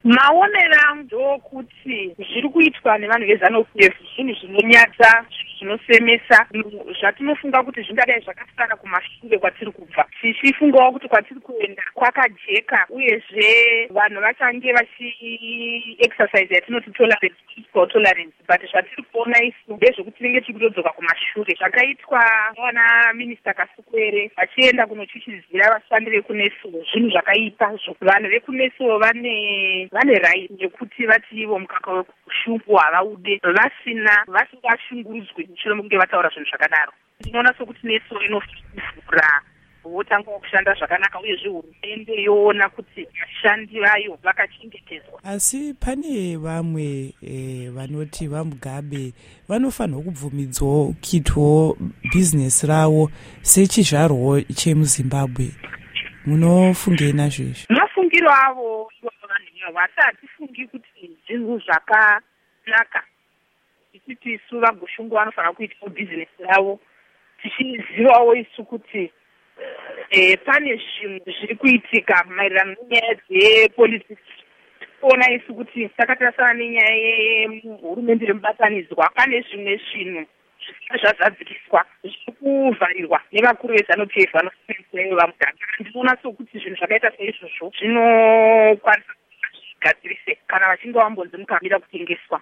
Maonero angu ndokuti zviri kuitwa nevanhu veZANU-PF zvinhu zvinonyadza, zvinosemesa, zvatinofunga kuti zvingadai zvakasara kumashure kwatiri kubva. Tichifungawo kuti kwatiri kuenda kwakajeka, uyezve vanhu vachange vachi-exercise yatinoti tolerance, but zvatiri kuona isu ndezvekuti tinenge tiri kutodzoka kumashure. Zvakaitwa navana minista Kasukwere vachienda kunochichizira vashandi vekuneso, zvinhu zvakaipa. Vanhu vekuneso vane right yekuti vati ivo mukaka wekushumbu havaude vasingashungurudzwi mushure mekunge vataura zvinhu zvakadaro. Ndinoona sokuti neso inofura votanga kushanda zvakanaka, uyezve hurumende yoona kuti vashandi vayo vakachengetedzwa. Asi pane vamwe vanoti vaMugabe vanofanirwa kubvumidzwawo kuitwawo bhizinesi ravo sechizvarwo chemuZimbabwe. Munofungei nazvo izvi? Mafungiro avo vanhu hatifungi kuti zvinhu zvakanaka isu isu vagoshungu vanofanira kuita bhizinesi ravo, tichizivawo isu kuti pane zvinhu zviri kuitika maererano nenyaya dzepolitics. Ona isu kuti takatarasana nenyaya yehurumende remubatanidzwa, pane zvimwe zvinhu zvisina zvazadzikiswa zviri kuvharirwa nevakuru veZANU-PF vanosevenza vaMugabe. Ndinoona sokuti zvinhu zvakaita seizvozvo zvinokwanisa gadzirise kana vachinge vambonzi mukambira kutengeswa.